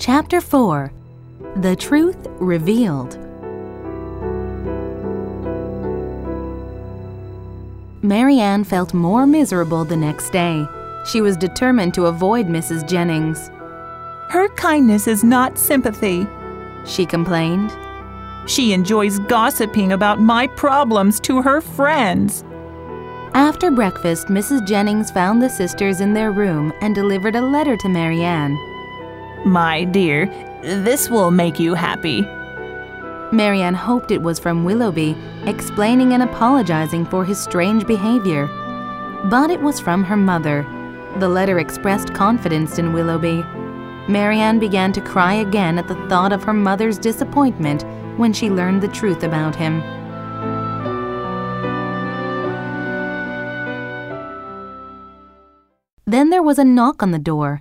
Chapter 4. The Truth Revealed. Mary Ann felt more miserable the next day. She was determined to avoid Mrs. Jennings. "Her kindness is not sympathy," she complained. "She enjoys gossiping about my problems to her friends." After breakfast, Mrs. Jennings found the sisters in their room and delivered a letter to Mary Ann. "My dear, this will make you happy." Mary Ann hoped it was from Willoughby, explaining and apologizing for his strange behavior. But it was from her mother. The letter expressed confidence in Willoughby. Mary Ann began to cry again at the thought of her mother's disappointment when she learned the truth about him. Then there was a knock on the door.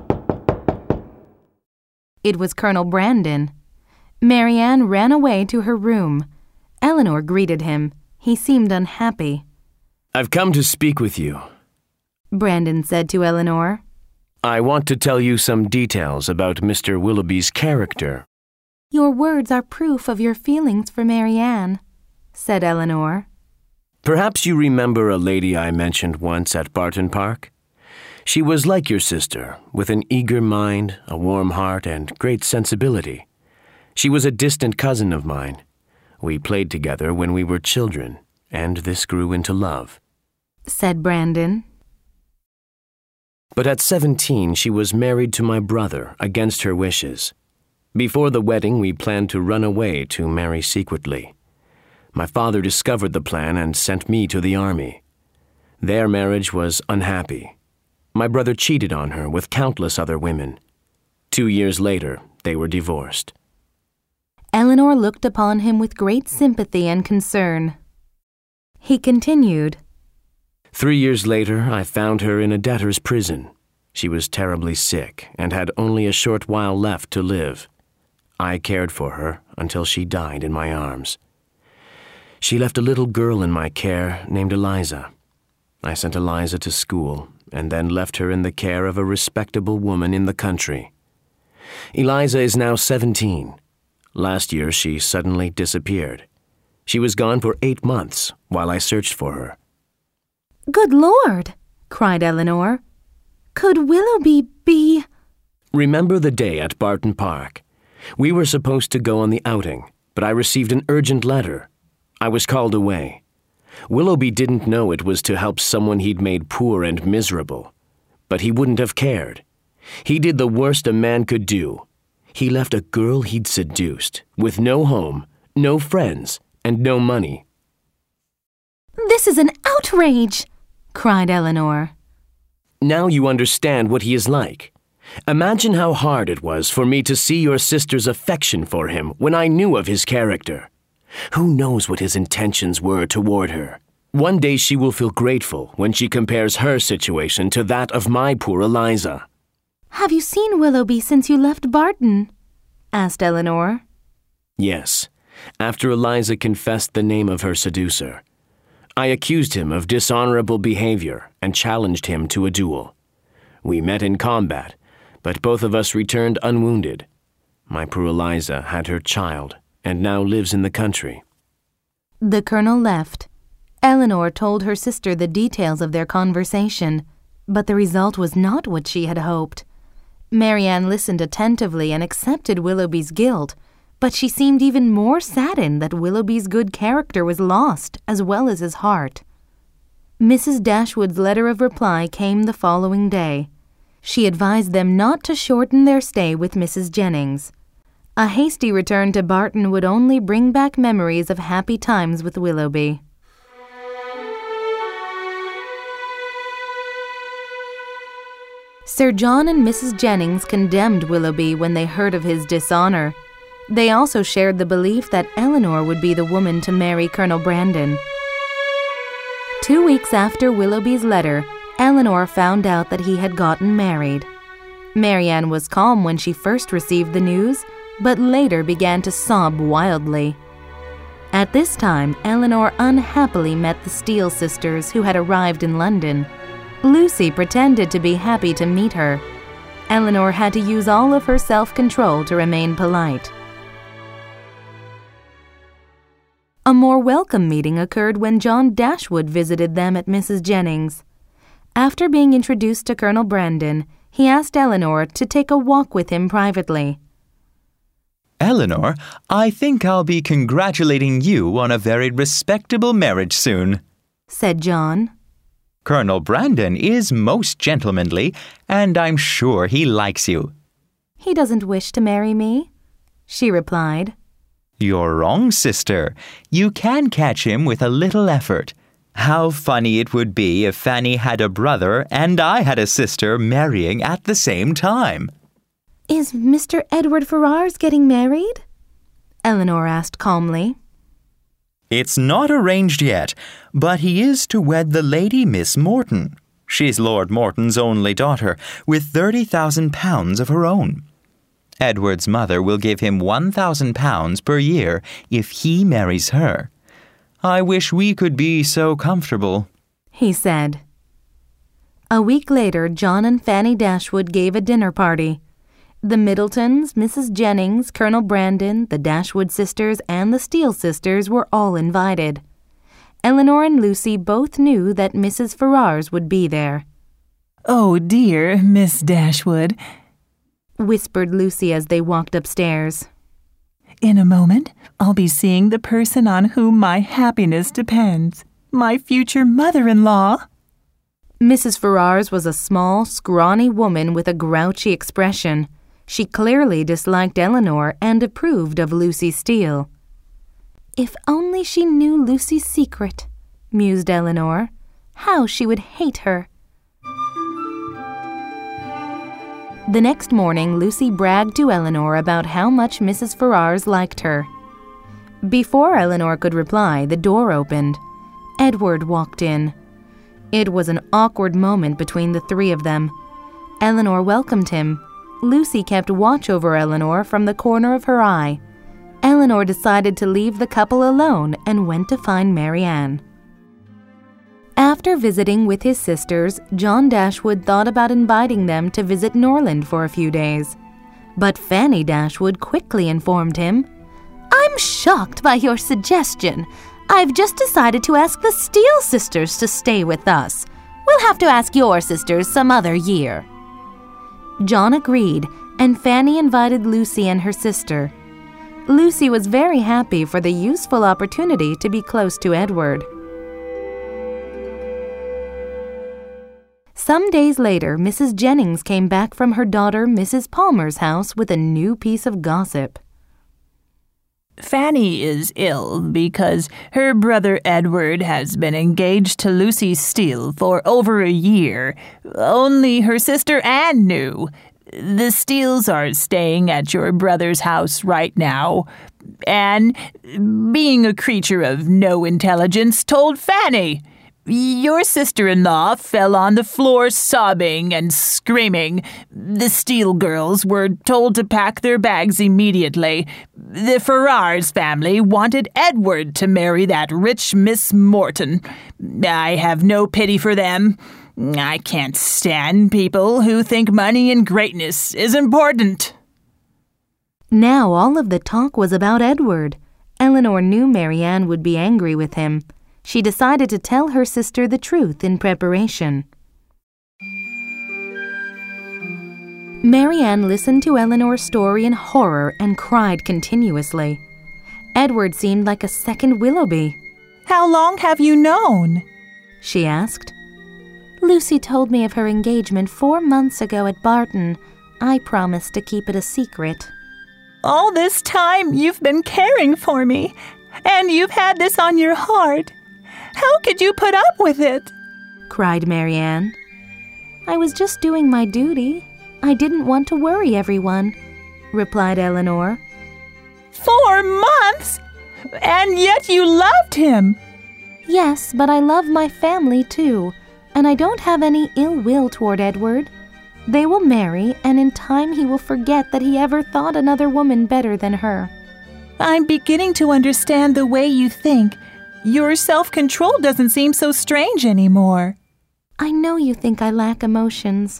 It was Colonel Brandon. Mary Ann ran away to her room. Eleanor greeted him. He seemed unhappy. "I've come to speak with you," Brandon said to Eleanor. "I want to tell you some details about Mr. Willoughby's character." "Your words are proof of your feelings for Mary Ann," said Eleanor. "Perhaps you remember a lady I mentioned once at Barton Park? She was like your sister, with an eager mind, a warm heart, and great sensibility. She was a distant cousin of mine. We played together when we were children, and this grew into love," said Brandon. "But at 17, she was married to my brother against her wishes. Before the wedding, we planned to run away to marry secretly. My father discovered the plan and sent me to the army. Their marriage was unhappy. My brother cheated on her with countless other women. 2 years later, they were divorced." Eleanor looked upon him with great sympathy and concern. He continued, 3 years later, I found her in a debtor's prison. She was terribly sick and had only a short while left to live. I cared for her until she died in my arms. She left a little girl in my care named Eliza. I sent Eliza to school and then left her in the care of a respectable woman in the country. Eliza is now 17. Last year, she suddenly disappeared. She was gone for 8 months while I searched for her." "Good Lord!" cried Eleanor. "Could Willoughby be—" "Remember the day at Barton Park? We were supposed to go on the outing, but I received an urgent letter. I was called away. Willoughby didn't know it was to help someone he'd made poor and miserable, but he wouldn't have cared. He did the worst a man could do. He left a girl he'd seduced, with no home, no friends, and no money." "This is an outrage!" cried Eleanor. "Now you understand what he is like. Imagine how hard it was for me to see your sister's affection for him when I knew of his character. Who knows what his intentions were toward her? One day she will feel grateful when she compares her situation to that of my poor Eliza." "Have you seen Willoughby since you left Barton?" asked Eleanor. "Yes, after Eliza confessed the name of her seducer. I accused him of dishonorable behavior and challenged him to a duel. We met in combat, but both of us returned unwounded. My poor Eliza had her child and now lives in the country." The colonel left. Eleanor told her sister the details of their conversation, but the result was not what she had hoped. Mary Ann listened attentively and accepted Willoughby's guilt, but she seemed even more saddened that Willoughby's good character was lost, as well as his heart. Mrs. Dashwood's letter of reply came the following day. She advised them not to shorten their stay with Mrs. Jennings. A hasty return to Barton would only bring back memories of happy times with Willoughby. Sir John and Mrs. Jennings condemned Willoughby when they heard of his dishonor. They also shared the belief that Eleanor would be the woman to marry Colonel Brandon. 2 weeks after Willoughby's letter, Eleanor found out that he had gotten married. Mary Ann was calm when she first received the news, but later began to sob wildly. At this time, Eleanor unhappily met the Steele sisters who had arrived in London. Lucy pretended to be happy to meet her. Eleanor had to use all of her self-control to remain polite. A more welcome meeting occurred when John Dashwood visited them at Mrs. Jennings. After being introduced to Colonel Brandon, he asked Eleanor to take a walk with him privately. Eleanor, I think I'll be congratulating you on a very respectable marriage soon, said John. Colonel Brandon is most gentlemanly, and I'm sure he likes you. He doesn't wish to marry me, she replied. You're wrong, sister. You can catch him with a little effort. How funny it would be if Fanny had a brother and I had a sister marrying at the same time. Is Mr. Edward Ferrars getting married? Eleanor asked calmly. It's not arranged yet, but he is to wed the Lady Miss Morton. She's Lord Morton's only daughter, with £30,000 of her own. Edward's mother will give him £1,000 per year if he marries her. I wish we could be so comfortable, he said. A week later, John and Fanny Dashwood gave a dinner party. The Middletons, Mrs. Jennings, Colonel Brandon, the Dashwood sisters, and the Steele sisters were all invited. Eleanor and Lucy both knew that Mrs. Ferrars would be there. Oh dear, Miss Dashwood, whispered Lucy as they walked upstairs. In a moment, I'll be seeing the person on whom my happiness depends, my future mother-in-law. Mrs. Ferrars was a small, scrawny woman with a grouchy expression. She clearly disliked Eleanor and approved of Lucy Steele. If only she knew Lucy's secret, mused Eleanor. How she would hate her. The next morning, Lucy bragged to Eleanor about how much Mrs. Ferrars liked her. Before Eleanor could reply, the door opened. Edward walked in. It was an awkward moment between the three of them. Eleanor welcomed him. Lucy kept watch over Eleanor from the corner of her eye. Eleanor decided to leave the couple alone and went to find Marianne. After visiting with his sisters, John Dashwood thought about inviting them to visit Norland for a few days. But Fanny Dashwood quickly informed him, "I'm shocked by your suggestion. I've just decided to ask the Steele sisters to stay with us. We'll have to ask your sisters some other year." John agreed, and Fanny invited Lucy and her sister. Lucy was very happy for the useful opportunity to be close to Edward. Some days later, Mrs. Jennings came back from her daughter Mrs. Palmer's house with a new piece of gossip. Fanny is ill because her brother Edward has been engaged to Lucy Steele for over a year. Only her sister Anne knew. The Steeles are staying at your brother's house right now. Anne, being a creature of no intelligence, told Fanny. Your sister-in-law fell on the floor sobbing and screaming. The Steele girls were told to pack their bags immediately. The Ferrars family wanted Edward to marry that rich Miss Morton. I have no pity for them. I can't stand people who think money and greatness is important. Now all of the talk was about Edward. Eleanor knew Marianne would be angry with him. She decided to tell her sister the truth in preparation. Marianne listened to Eleanor's story in horror and cried continuously. Edward seemed like a second Willoughby. How long have you known? She asked. Lucy told me of her engagement 4 months ago at Barton. I promised to keep it a secret. All this time you've been caring for me, and you've had this on your heart. How could you put up with it? Cried Marianne. I was just doing my duty. I didn't want to worry everyone, replied Eleanor. 4 months? And yet you loved him. Yes, but I love my family too, and I don't have any ill will toward Edward. They will marry, and in time he will forget that he ever thought another woman better than her. I'm beginning to understand the way you think. Your self-control doesn't seem so strange anymore. I know you think I lack emotions,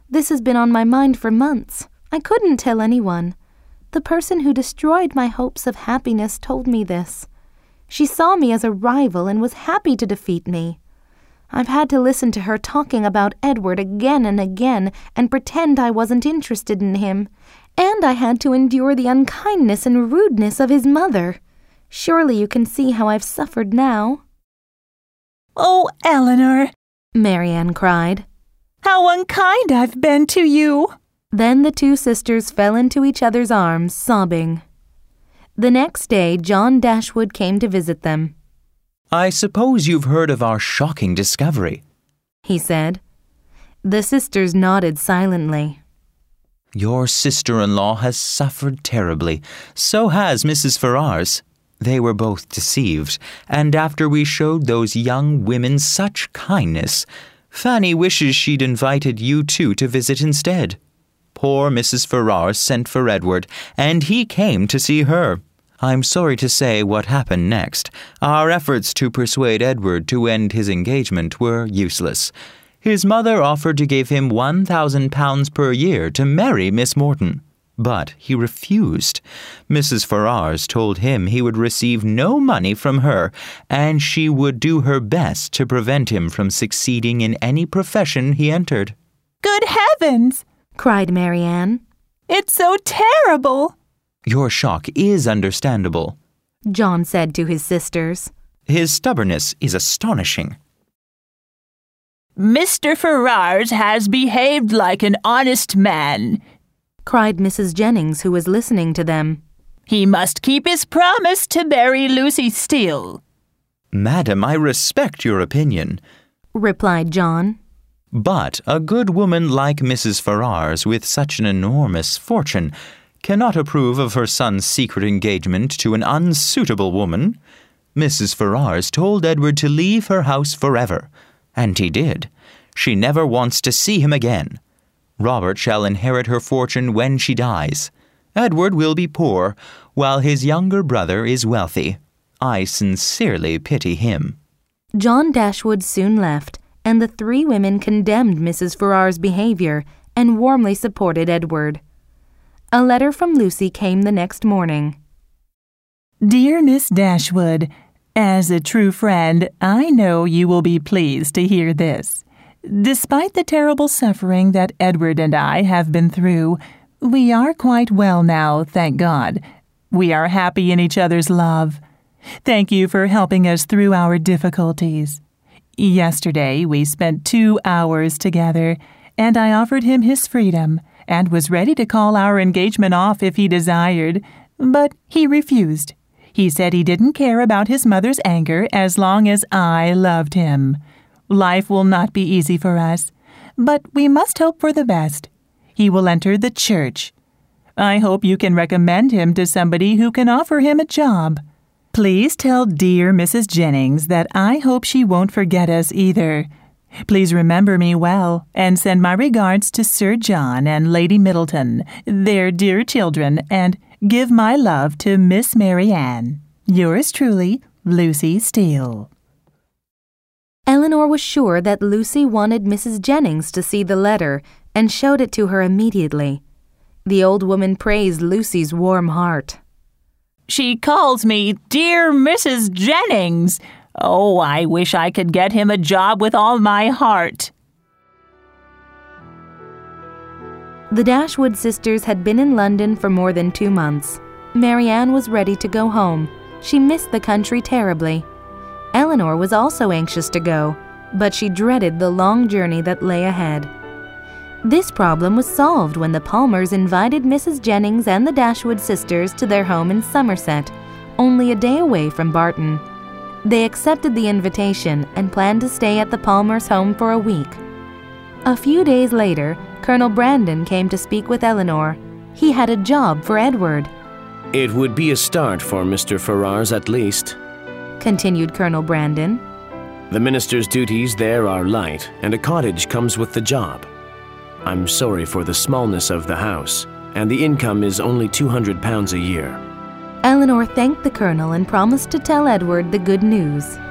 This has been on my mind for months. I couldn't tell anyone. The person who destroyed my hopes of happiness told me this. She saw me as a rival and was happy to defeat me. I've had to listen to her talking about Edward again and again and pretend I wasn't interested in him. And I had to endure the unkindness and rudeness of his mother. Surely you can see how I've suffered now. Oh, Eleanor, Marianne cried. how unkind I've been to you. Then the two sisters fell into each other's arms, sobbing. The next day, John Dashwood came to visit them. I suppose you've heard of our shocking discovery, he said. The sisters nodded silently. Your sister-in-law has suffered terribly. So has Mrs. Ferrars. They were both deceived, and after we showed those young women such kindness, Fanny wishes she'd invited you two to visit instead. Poor Mrs. Ferrars sent for Edward, and he came to see her. I'm sorry to say what happened next. Our efforts to persuade Edward to end his engagement were useless. His mother offered to give him £1,000 per year to marry Miss Morton, but he refused. Mrs. Ferrars told him he would receive no money from her, and she would do her best to prevent him from succeeding in any profession he entered. Good heavens, cried Marianne. it's so terrible. Your shock is understandable. John said to his sisters. His stubbornness is astonishing. Mr. Ferrars has behaved like an honest man. Cried Mrs. Jennings, who was listening to them. He must keep his promise to marry Lucy Steele. Madam, I respect your opinion. Replied John. But a good woman like Mrs. Ferrars, with such an enormous fortune, cannot approve of her son's secret engagement to an unsuitable woman. Mrs. Ferrars told Edward to leave her house forever, and he did. She never wants to see him again. Robert shall inherit her fortune when she dies. Edward will be poor, while his younger brother is wealthy. I sincerely pity him. John Dashwood soon left, and the three women condemned Mrs. Ferrars' behavior and warmly supported Edward. A letter from Lucy came the next morning. Dear Miss Dashwood, as a true friend, I know you will be pleased to hear this. Despite the terrible suffering that Edward and I have been through, we are quite well now, thank God. We are happy in each other's love. Thank you for helping us through our difficulties. Yesterday, we spent 2 hours together, and I offered him his freedom and was ready to call our engagement off if he desired, but he refused. He said he didn't care about his mother's anger as long as I loved him. Life will not be easy for us, but we must hope for the best. He will enter the church. I hope you can recommend him to somebody who can offer him a job. Please tell dear Mrs. Jennings that I hope she won't forget us either. Please remember me well and send my regards to Sir John and Lady Middleton, their dear children, and give my love to Miss Marianne. Yours truly, Lucy Steele. Eleanor was sure that Lucy wanted Mrs. Jennings to see the letter and showed it to her immediately. The old woman praised Lucy's warm heart. She calls me Dear Mrs. Jennings. Oh, I wish I could get him a job with all my heart. The Dashwood sisters had been in London for more than 2 months. Marianne was ready to go home. She missed the country terribly. Eleanor was also anxious to go, but she dreaded the long journey that lay ahead. This problem was solved when the Palmers invited Mrs. Jennings and the Dashwood sisters to their home in Somerset, only a day away from Barton. They accepted the invitation and planned to stay at the Palmers' home for a week. A few days later, Colonel Brandon came to speak with Eleanor. He had a job for Edward. It would be a start for Mr. Ferrars at least, continued Colonel Brandon. The minister's duties there are light, and a cottage comes with the job. I'm sorry for the smallness of the house, and the income is only £200 a year. Eleanor thanked the colonel and promised to tell Edward the good news.